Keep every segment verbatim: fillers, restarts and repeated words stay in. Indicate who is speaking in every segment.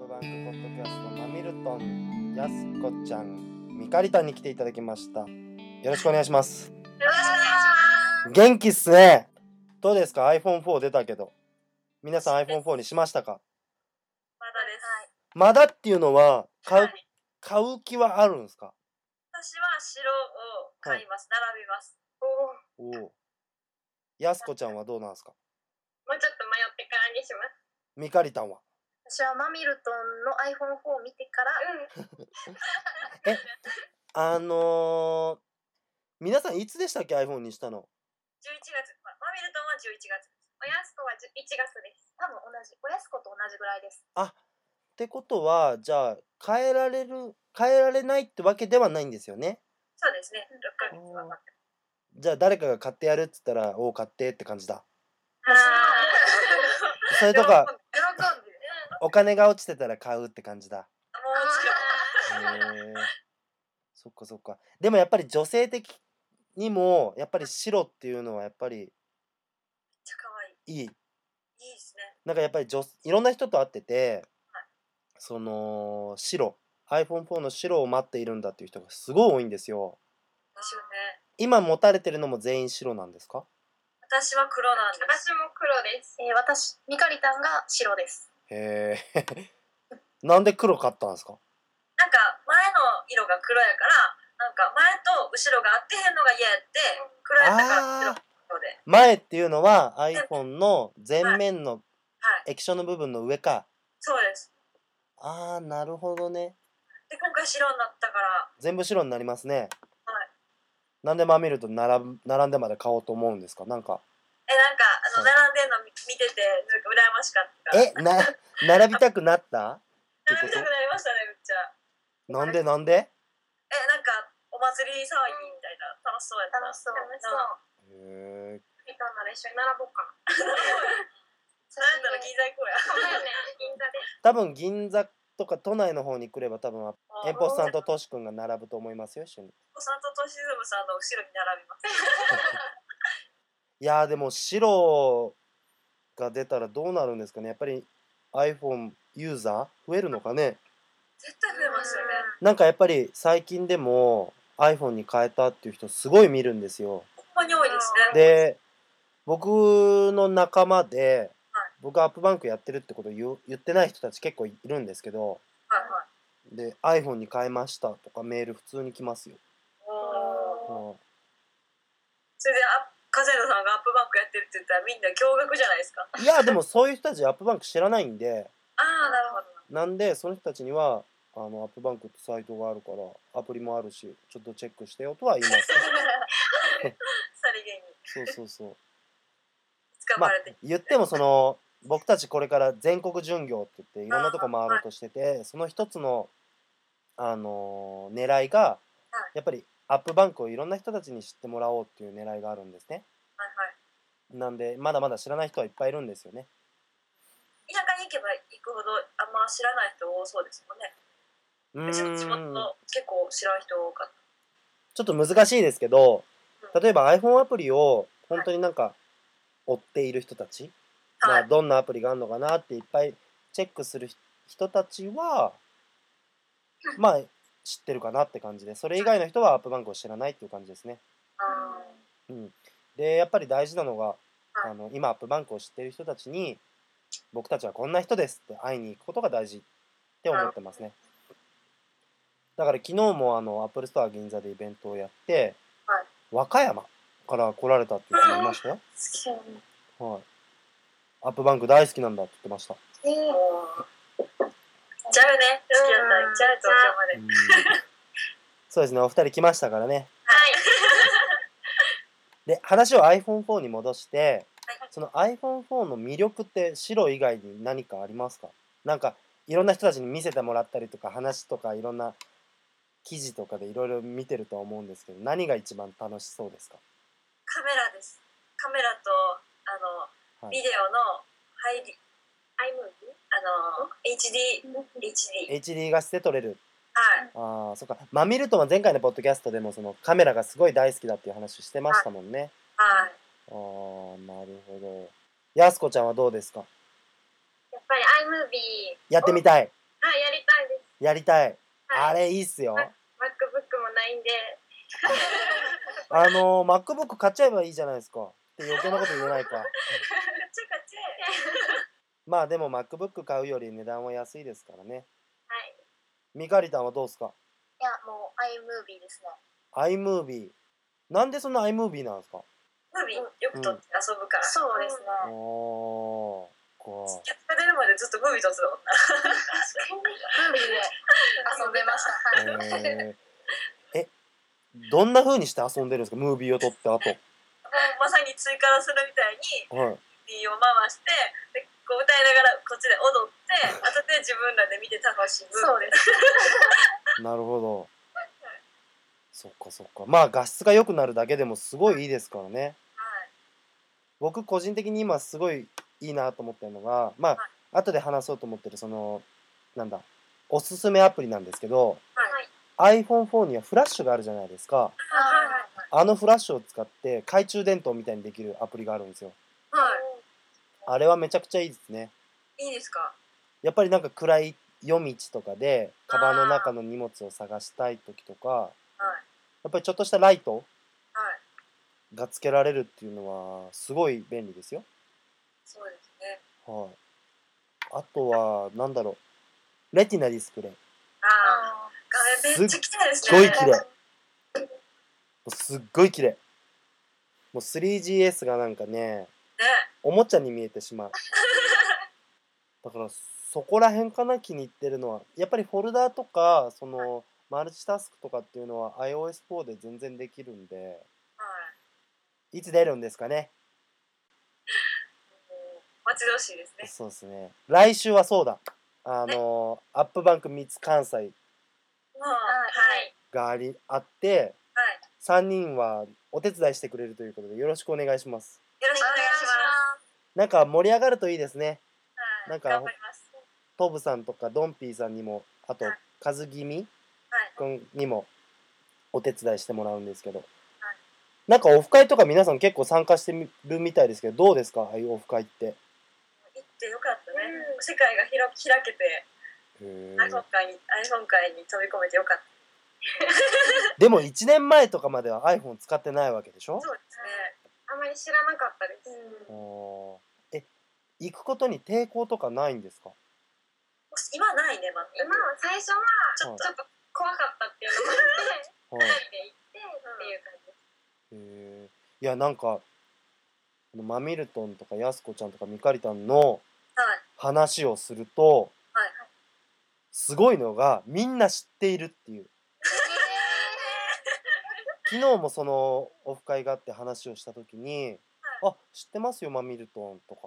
Speaker 1: プバンクポッドキャストマミルトンやすこちゃんみかりたんに来ていただきました。よろしくお願いします。
Speaker 2: よろしくお願いします。
Speaker 1: 元気っすね。どうですか？ アイフォンフォー 出たけど皆さん アイフォンフォー にしましたか？
Speaker 2: まだです。
Speaker 1: まだっていうのは買う、
Speaker 2: はい、
Speaker 1: 買う気はあるんですか？
Speaker 2: 私は白を買います、はい、並びます。
Speaker 1: おお。やすこちゃんはどうなんですか？
Speaker 2: もうちょっと迷ってからにします。
Speaker 1: みかりたんは？
Speaker 2: 私はマミルトンの アイフォンフォー を見てから、
Speaker 1: うん、えあのー、皆さんいつでしたっけ iPhone にしたの？
Speaker 2: じゅういちがつ。マミルトンはじゅういちがつです。おやすこはいちがつです。多分同じ。おやすこと同じぐらいです。
Speaker 1: あ、ってことはじゃあ変えられる変えられないってわけではないんですよね。
Speaker 2: そうですね。ろっかげつは待ってます。
Speaker 1: じゃあ誰かが買ってやるっつったらおお買ってって感じだ。
Speaker 2: あ
Speaker 1: それとか
Speaker 2: 喜んで
Speaker 1: お金が落ちてたら買うって感じだ。
Speaker 2: もちろん。
Speaker 1: へえ。そっかそっか。でもやっぱり女性的にもやっぱり白っていうのはやっぱり
Speaker 2: めっちゃ可愛い。
Speaker 1: いい。
Speaker 2: いいですね。
Speaker 1: なんかやっぱり女いろんな人と会ってて、
Speaker 2: はい、
Speaker 1: その白 アイフォンフォー の白を待っているんだっていう人がすごい多いんですよ。
Speaker 2: ですよね。
Speaker 1: 今持たれてるのも全員白なんですか？
Speaker 2: 私は黒なんです。私も黒です。えー、私みかりたんが白です。
Speaker 1: へえ。なんで黒買ったんですか？
Speaker 2: なんか前の色が黒やから、なんか前と後ろが合ってへんのが嫌やって、黒やったから白で。
Speaker 1: 前っていうのは iPhone の前面の
Speaker 2: はい、
Speaker 1: 液晶の部分の上か。
Speaker 2: そうです。
Speaker 1: ああ、なるほどね。
Speaker 2: で今回白になったから。
Speaker 1: 全部白になりますね。
Speaker 2: はい。
Speaker 1: なんでマミルと並ぶ並んでまで買おうと思うんですか？なんか。
Speaker 2: え、なんかあの、はい、並んでんの見ててなんか羨ましかった。
Speaker 1: え、な並びたくなった？
Speaker 2: 並びたくなりましたね、めっちゃ。
Speaker 1: なんでなんで？
Speaker 2: え、なんかお祭り騒ぎみたいな、楽しそうやった。楽しそう。楽しそう。
Speaker 1: へえ。
Speaker 2: みかんなら一緒に並ぼうかな。そうやったら銀座行こうや。そうやね、銀座で。
Speaker 1: 多分銀座とか都内の方に来れば多分エンポスさんとトシ君が並ぶと思いますよ、一緒に。エン
Speaker 2: ポスさんとトシズムさんの後ろに並びます。
Speaker 1: いやーでも白が出たらどうなるんですかね。やっぱり iPhone ユーザー増えるのかね。
Speaker 2: 絶対増えますよね。
Speaker 1: なんかやっぱり最近でも iPhone に変えたっていう人すごい見るんですよ。
Speaker 2: ほんまに多いですね。
Speaker 1: で、僕の仲間で、はい、僕アップバンクやってるってことを 言, 言ってない人たち結構いるんですけど、
Speaker 2: はいはい、
Speaker 1: で iPhone に変えましたとかメール普通に来ますよ。
Speaker 2: お、うん、それであカゼノさんがアップバンクやってるって言ったらみんな驚愕じゃないですか。
Speaker 1: いやでもそういう人たちアップバンク知らないんで、
Speaker 2: ああなるほど。
Speaker 1: なんでその人たちにはあのアップバンクってサイトがあるからアプリもあるしちょっとチェックしてよとは言います。
Speaker 2: さりげに。
Speaker 1: そうそうそう。
Speaker 2: 捕まれて、
Speaker 1: まあ、言ってもその僕たちこれから全国巡業って言っていろんなとこ回ろうとしてて、はい、その一つのあのー、狙いが、はい、やっぱりアップバンクをいろんな人たちに知ってもらおうっていう狙いがあるんですね。
Speaker 2: はいはい、
Speaker 1: なんでまだまだ知らない人はいっぱいいるんですよね。
Speaker 2: 田舎に行けば行くほどあんま知らない人多そうですもんね。うーん、地元結構知らん人多かった。
Speaker 1: ちょっと難しいですけど、うん、例えば iPhone アプリを本当になんか追っている人たち、はい、まあ、どんなアプリがあるのかなっていっぱいチェックする人たちはまあ知ってるかなって感じで、それ以外の人はアップバンクを知らないっていう感じですね。うん、でやっぱり大事なのが、あの今アップバンクを知っている人たちに僕たちはこんな人ですって会いに行くことが大事って思ってますね。だから昨日もあのアップルストア銀座でイベントをやって、はい、和歌山から来られたっていう人もいましたよ。はい、アップバンク大好きなんだって言ってました。えー、
Speaker 2: ちゃうね。好きやったら行っちゃう、東京まで。うん、
Speaker 1: そうですね、お二人来ましたからね。
Speaker 2: はい。
Speaker 1: で、話を アイフォンフォー に戻して、はい、その アイフォンフォー の魅力って白以外に何かありますか？なんかいろんな人たちに見せてもらったりとか話とかいろんな記事とかでいろいろ見てると思うんですけど、何が一番楽しそうですか？
Speaker 2: カメラです。カメラとあの、はい、ビデオの入り、iMovie？ あの エイチディー、エイチディー。
Speaker 1: エイチディー 画質で撮れる。
Speaker 2: はい。
Speaker 1: ああ、そっか。マミルトンは前回のポッドキャストでもそのカメラがすごい大好きだっていう話してましたもんね。
Speaker 2: はい。
Speaker 1: ああ、なるほど。やすこちゃんはどうですか？
Speaker 2: やっぱり iMovie
Speaker 1: やってみたい。
Speaker 2: はい、やりたいです。
Speaker 1: やりたい。
Speaker 2: はい、
Speaker 1: あれいいっすよ。
Speaker 2: MacBook もないんで。
Speaker 1: あの MacBook 買っちゃえばいいじゃないですか。って余計なこと言えないか。
Speaker 2: 買っちゃ買っちゃえ。
Speaker 1: まあでも MacBook 買うより値段は安いですからね。
Speaker 2: はい。
Speaker 1: みかりたんはどうですか？
Speaker 2: いや、もう iMovie ですね。
Speaker 1: iMovie。なんでそんな iMovie なんですか？
Speaker 2: ムービーよく撮って遊ぶから。そうですね。
Speaker 1: おー、こ
Speaker 2: キャップが出るまでずっとムービー撮ってたもんな。確かに。ムービーで遊んでました。はい。
Speaker 1: う。えー、え、どんな風にして遊んでるんですか？ムービーを撮ってあと。
Speaker 2: まさに追加するみたいに、
Speaker 1: はい。
Speaker 2: ビーを回して、でこう歌いながらこっちで踊って、後で自分らで見て楽しむ。そうです。
Speaker 1: なるほど。そっかそっか。まあ画質が良くなるだけでもすごいいいですからね。
Speaker 2: はい。
Speaker 1: 僕個人的に今すごいいいなと思ってるのが、まあ、
Speaker 2: はい、
Speaker 1: 後で話そうと思ってるその、なんだ、おすすめアプリなんですけど、
Speaker 2: はい、
Speaker 1: アイフォンフォー にはフラッシュがあるじゃないですか。
Speaker 2: はい、
Speaker 1: あのフラッシュを使って懐中電灯みたいにできるアプリがあるんですよ。
Speaker 2: はい。
Speaker 1: あれはめちゃくちゃいいですね。
Speaker 2: いいですか？
Speaker 1: やっぱりなんか暗い夜道とかでカバンの中の荷物を探したい時とか、
Speaker 2: はい、
Speaker 1: やっぱりちょっとしたライト
Speaker 2: はい、
Speaker 1: がつけられるっていうのはすごい便利ですよ。
Speaker 2: そうですね。
Speaker 1: はい。あとはなんだろう、レティナディスプレイ。
Speaker 2: ああ、画面めっちゃ綺麗ですね。
Speaker 1: すっごい綺麗。もうすっごい綺麗。もう スリージーエス がなんかね、
Speaker 2: ね。
Speaker 1: おもちゃに見えてしまう。だからそこら辺かな、気に入ってるのは。やっぱりフォルダーとか、そのマルチタスクとかっていうのは アイオーエスフォー で全然できるんで、
Speaker 2: はい。
Speaker 1: いつ出るんですかね。
Speaker 2: もう待ち遠しいですね。
Speaker 1: そうですね。来週はそうだ。あの、アップバンクみっつ関西
Speaker 2: はい。
Speaker 1: がありあって、
Speaker 2: はい。
Speaker 1: さんにんはお手伝いしてくれるということでよろしくお願いします。
Speaker 2: よろしくお願いします。
Speaker 1: なんか盛り上がるといいですね。
Speaker 2: はい。
Speaker 1: なんか
Speaker 2: 頑張ります。
Speaker 1: トブさんとかドンピーさんにも、あと
Speaker 2: はい、
Speaker 1: カズギミ
Speaker 2: はい。
Speaker 1: 君にもお手伝いしてもらうんですけど、
Speaker 2: はい。
Speaker 1: なんかオフ会とか皆さん結構参加してみるみたいですけど、どうですか、ああいうオフ会って。
Speaker 2: 行ってよかったね。世界がひら開けて、
Speaker 1: へ
Speaker 2: iPhone 界に iPhone 界に飛び込めてよかった。
Speaker 1: でもいちねんまえとかまでは iPhone 使ってないわけでしょ？
Speaker 2: そうですね。あまり知らなかったです。
Speaker 1: うん、え、行くことに抵抗とかないんですか？
Speaker 2: 今ないね、まあ、今は最初はちょ,、ちょっと怖かったっていうのもあって、はい、ふたりで行ってっていう感じです。
Speaker 1: へえ。いやなんかマミルトンとかヤスコちゃんとかミカリタンの話をすると、
Speaker 2: はい、
Speaker 1: すごいのがみんな知っているっていう。昨日もそのオフ会があって話をした時に、はい、あ、知ってますよマミルトンとか。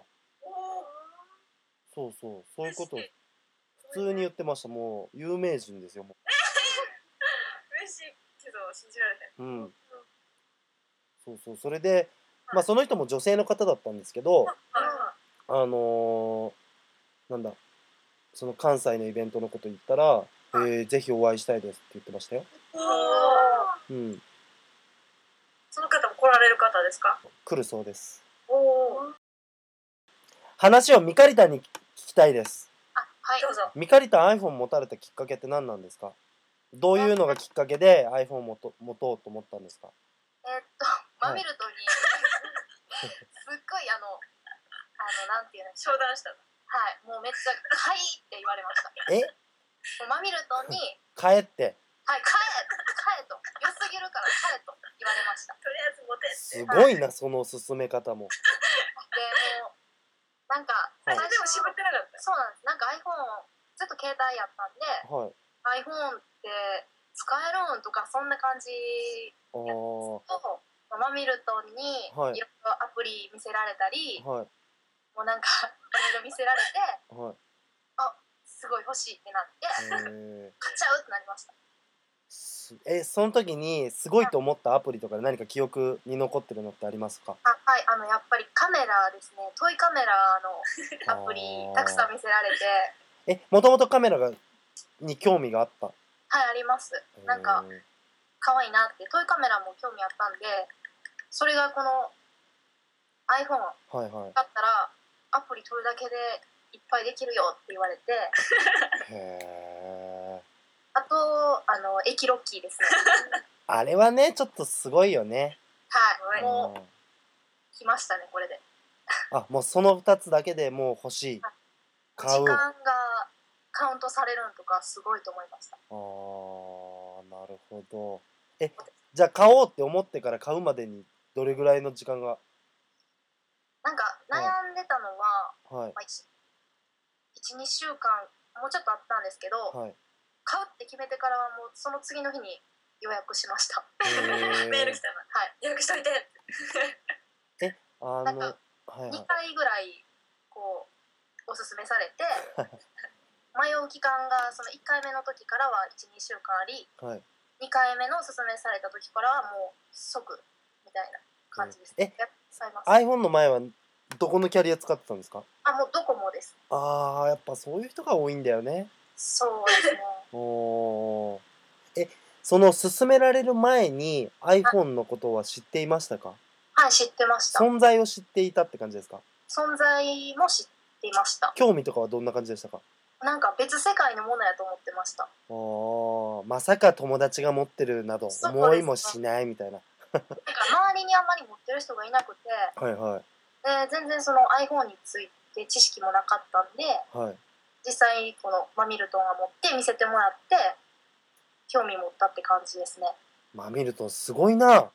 Speaker 1: そうそう、そういうことを普通に言ってました。もう有名人ですよ。もう
Speaker 2: 嬉しいけど信じられない。
Speaker 1: うん。そうそう、それで、まあその人も女性の方だったんですけど、あのー、なんだ、その関西のイベントのこと言ったら、えー、ぜひお会いしたいですって言ってましたよ。うん。
Speaker 2: その方も来られる方ですか？
Speaker 1: 来るそうです。
Speaker 2: お
Speaker 1: 話をミカリタンに聞きたいです。
Speaker 2: あ、はい、どうぞ。
Speaker 1: ミカリタン iPhone 持たれたきっかけって何なんですか？どういうのがきっかけで iPhone 持と持とうと思ったんですか？
Speaker 2: えー、っと、マミルトに、すっごいあの、あの、なんていうの、商談したの。はい、もうめっちゃ、買いって言われました。え？マミルトンに、
Speaker 1: 買えって。
Speaker 2: はい、買え、買えと。良すぎるから買えと言われました。とりあえず持てって。
Speaker 1: すごいな、はい、その進め方も。
Speaker 2: でもう、なんか、はい、それでも絞ってなかった。そうなんです。なんか iPhone、ずっと携帯やったんで、はい、iPhone って使えるんとかそんな感じやつと、マミルトンにいろいろアプリ見せられたり、はい、もうなんかいろいろ見せられて、はい、あ、すごい欲しいってなって買っちゃうってなりました。
Speaker 1: え、その時にすごいと思ったアプリとかで何か記憶に残ってるのってありますか？
Speaker 2: あ、はい、あのやっぱりカメラですね。トイカメラのアプリたくさん見せられて。
Speaker 1: え、もともとカメラがに興味があった？
Speaker 2: はい、あります。なんか可愛いなって、トイカメラも興味あったんで、それがこの iPhone だったらアプリ撮るだけでいっぱいできるよって言われて
Speaker 1: へー。
Speaker 2: あとあのエキロッキーですね
Speaker 1: あれはねちょっとすごいよね。
Speaker 2: はい、
Speaker 1: うん
Speaker 2: もう来ましたねこれで。
Speaker 1: あ、もうそのふたつだけでもう欲しい。買う。
Speaker 2: 時間がカウントされるんとかすごいと思いました。
Speaker 1: あー、なるほど。え、じゃあ買おうって思ってから買うまでにどれぐらいの時間が。
Speaker 2: なんか悩んでたのは、
Speaker 1: はい
Speaker 2: まあ、いち、にしゅうかんもうちょっとあったんですけど、
Speaker 1: はい。
Speaker 2: 買うって決めてからはもうその次の日に予約しました。
Speaker 1: へー
Speaker 2: メール来たな。はい、予約しといて
Speaker 1: え、あの、
Speaker 2: なんか
Speaker 1: はい
Speaker 2: にかいぐらいこうおすすめされて迷う期間がそのいっかいめの時からはいち、にしゅうかんあり、
Speaker 1: はい。
Speaker 2: にかいめのおすすめされた時からはもう即みたいな感じです。
Speaker 1: え、
Speaker 2: やっされます。
Speaker 1: iPhone の前はどこのキャリア使ってたんですか？
Speaker 2: あ、もうドコモです。
Speaker 1: あー、やっぱそういう人が多いんだよね。
Speaker 2: そうですね
Speaker 1: おー。え、その勧められる前に iPhone のことは知っていましたか？
Speaker 2: はい、知ってました。
Speaker 1: 存在を知っていたって感じですか？
Speaker 2: 存在も知っていました。
Speaker 1: 興味とかはどんな感じでしたか？
Speaker 2: なんか別世界のものやと思ってました。
Speaker 1: あー、まさか友達が持ってるなど
Speaker 2: そう
Speaker 1: 思いもしないみたいな。
Speaker 2: なんか周りにあんまり持ってる人がいなくて、
Speaker 1: はいはい
Speaker 2: で全然その iPhone について知識もなかったんで、
Speaker 1: はい。
Speaker 2: 実際このマミルトンが持って見せてもらって興味持ったって感じですね。
Speaker 1: まあ見るとすごいな。あ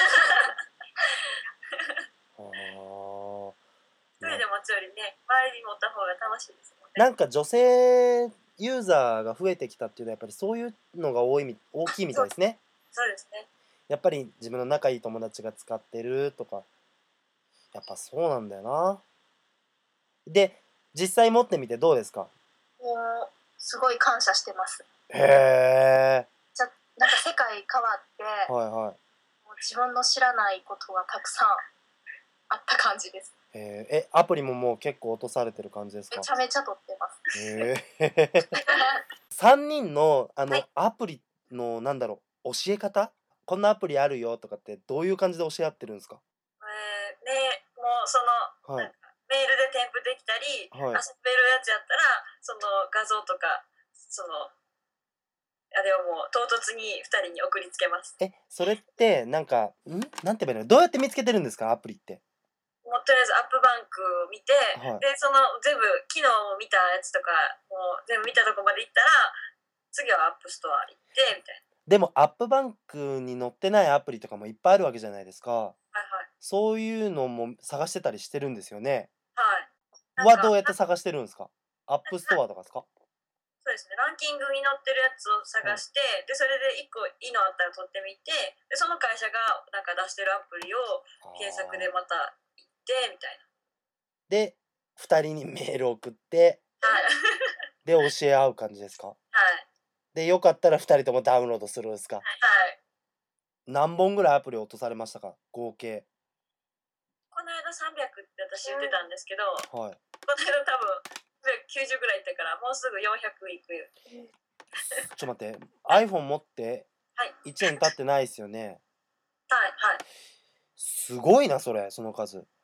Speaker 1: ー。
Speaker 2: 一人で持つよりね、周りに持った方が楽しいですもんね。
Speaker 1: なんか女性ユーザーが増えてきたっていうのはやっぱりそういうのが多いみ大きいみたいですね。
Speaker 2: そうですね。
Speaker 1: やっぱり自分の仲いい友達が使ってるとか、やっぱそうなんだよな。で、実際持ってみてどうですか？
Speaker 2: もうすごい感謝してます。
Speaker 1: へえ。
Speaker 2: じゃなんか世界変わって、
Speaker 1: はいはい。
Speaker 2: もう自分の知らないことがたくさんあった感じです。
Speaker 1: へえ、え、アプリももう結構落とされてる感じですか？
Speaker 2: めちゃめちゃ撮ってます。
Speaker 1: へえ。さんにんのあの
Speaker 2: はい
Speaker 1: アプリのなんだろう、教え方？こんなアプリあるよとかってどういう感じで教え合ってるんですか？
Speaker 2: えー、ね、もうその、
Speaker 1: はい
Speaker 2: なんかメールで添付できたり、
Speaker 1: はい
Speaker 2: 遊べるやつやったらその画像とかそのあれをもう唐突にふたりに送りつけます。
Speaker 1: え、それってなんか、ん？なんて言えばいいの？どうやって見つけてるんですか？アプリって。
Speaker 2: もうとりあえずアップバンクを見て、
Speaker 1: はい
Speaker 2: でその全部昨日見たやつとかもう全部見たとこまで行ったら次はアップストア行ってみたいな。
Speaker 1: でもアップバンクに載ってないアプリとかもいっぱいあるわけじゃないですか。
Speaker 2: はいはい
Speaker 1: そういうのも探してたりしてるんですよね。
Speaker 2: はい。
Speaker 1: はどうやって探してるんですか？アップストアとかですか？
Speaker 2: そうですね、ランキングに載ってるやつを探して、でそれでいっこいいのあったら取ってみて、でその会社がなんか出してるアプリを検索でまた行ってみたいな。
Speaker 1: で、ふたりにメール送って、
Speaker 2: はい
Speaker 1: で、教え合う感じですか？
Speaker 2: はい
Speaker 1: で、よかったらふたりともダウンロードするんですか？
Speaker 2: はい
Speaker 1: 何本ぐらいアプリ落とされましたか？合計。
Speaker 2: この間さんびゃくって私言ってたんですけど、
Speaker 1: はい。
Speaker 2: この間多分きゅうじゅうぐらいいったからもうすぐよんひゃくいくよ。
Speaker 1: ちょっと待って、iPhone 持って
Speaker 2: はい
Speaker 1: いちねん経ってないですよね。
Speaker 2: はいはい。
Speaker 1: すごいな、それ、その数。え、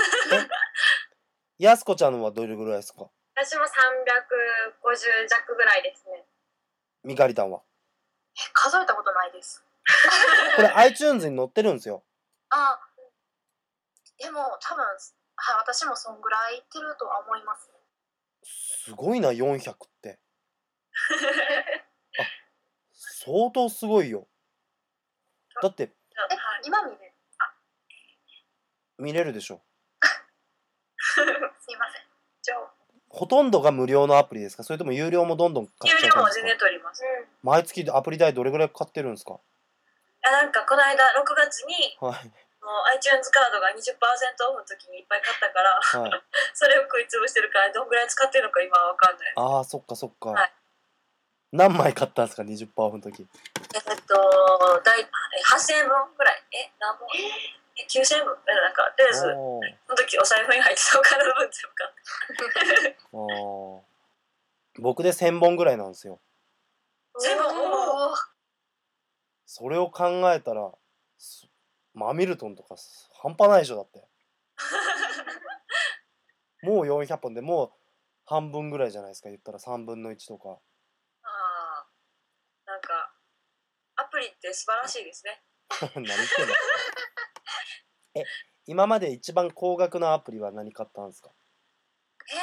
Speaker 1: やすこちゃんのはどれぐらいですか？
Speaker 2: 私もさんびゃくごじゅう弱ぐらいですね。
Speaker 1: みかりたんは。
Speaker 2: え、数えたことないです。
Speaker 1: これ iTunes に載ってるんですよ。
Speaker 2: あ、でも多分、はい、私もそんぐらいいってるとは思います。
Speaker 1: すごいな、よんひゃくって。あ、相当すごいよ。だって、
Speaker 2: え、今見れる？
Speaker 1: 見れるでしょ。
Speaker 2: すいません。じゃあ
Speaker 1: ほとんどが無料のアプリですか？それとも有料もどんどん買っちゃう感じですか？
Speaker 2: 有料も全然取ります。
Speaker 1: 毎月アプリ代どれぐらいかかってるんですか？
Speaker 2: あ、なんかこの間ろくがつに
Speaker 1: はい。
Speaker 2: もう iTunes カードが にじゅっパーセント オフの時にいっぱい買ったから、
Speaker 1: はい。
Speaker 2: それを食いつぶしてるからどんぐらい使ってるのか今は分かんない。
Speaker 1: ああ、そっかそっか。
Speaker 2: はい
Speaker 1: 何枚買ったんですか？ にじゅっパーセント オフの時。
Speaker 2: えっと、だいはっせんえんぶんぐらい。え、何本え、きゅうせんえんぶんえ、なんか、とりあえず、
Speaker 1: おー
Speaker 2: その時お財布に入ってたお金の分全部買った。
Speaker 1: あー僕でせんぼんぐらいなんですよ。
Speaker 2: 全部、おー
Speaker 1: それを考えたら、すマミルトンとか半端ないでしょ、だって。もうよんひゃっぽんでもう半分ぐらいじゃないですか、言ったらさんぶんのいちとか。
Speaker 2: ああ、なんかアプリって素晴らしいですね。
Speaker 1: 何言ってんのえ、今まで一番高額なアプリは何買ったんですか？
Speaker 2: えー、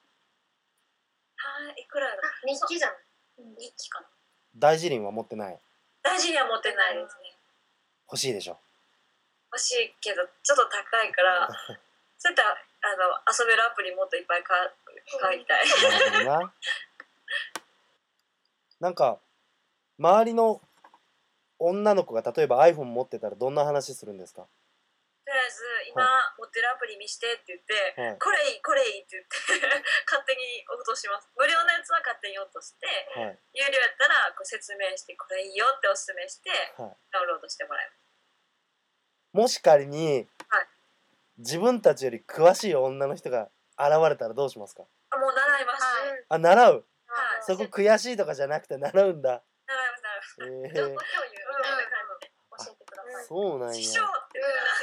Speaker 2: はい、いくらだ？日記じゃない？日記かな。
Speaker 1: 大辞林は持ってない？
Speaker 2: 大事には持ってないですね。
Speaker 1: 欲しいでしょ？
Speaker 2: 欲しいけどちょっと高いからそういったあの遊べるアプリもっといっぱい買買いたい。
Speaker 1: なるほどな。なんか周りの女の子が例えば iPhone 持ってたらどんな話するんですか？
Speaker 2: とりあえず今持ってるアプリ見してって言って、
Speaker 1: はい、
Speaker 2: これいいこれいいって言って勝手に落とします。無料のやつは勝手に落として、はい、有料やったらこう説明してこれいいよっておすすめして、はい、ダウンロードしてもらいます。
Speaker 1: もし仮に、はい、自分たちより詳しい女の人が現れたらどうしますか？
Speaker 2: あ、もう習います。はい、
Speaker 1: あ、習う、はい、そこ悔しいとかじゃなくて習うんだ。
Speaker 2: 習います習います。情報共有みたいな感じで教えてください。そうなんや。師匠って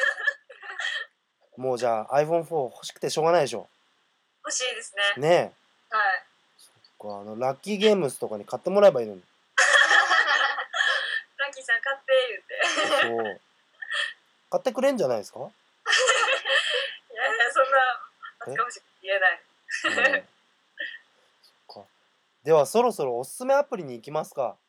Speaker 1: もうじゃあ アイフォンフォー 欲しくてしょうがないでしょ。
Speaker 2: 欲しいですね。
Speaker 1: ねえ。
Speaker 2: はい。
Speaker 1: そっか、あのラッキーゲームスとかに買ってもらえばいいのに。
Speaker 2: ラッキーさん買って言うて。
Speaker 1: そう。買ってくれんじゃないですか？いや
Speaker 2: いや、そんな恥ずかしく言えない。
Speaker 1: そっか。ではそろそろおすすめアプリに行きますか。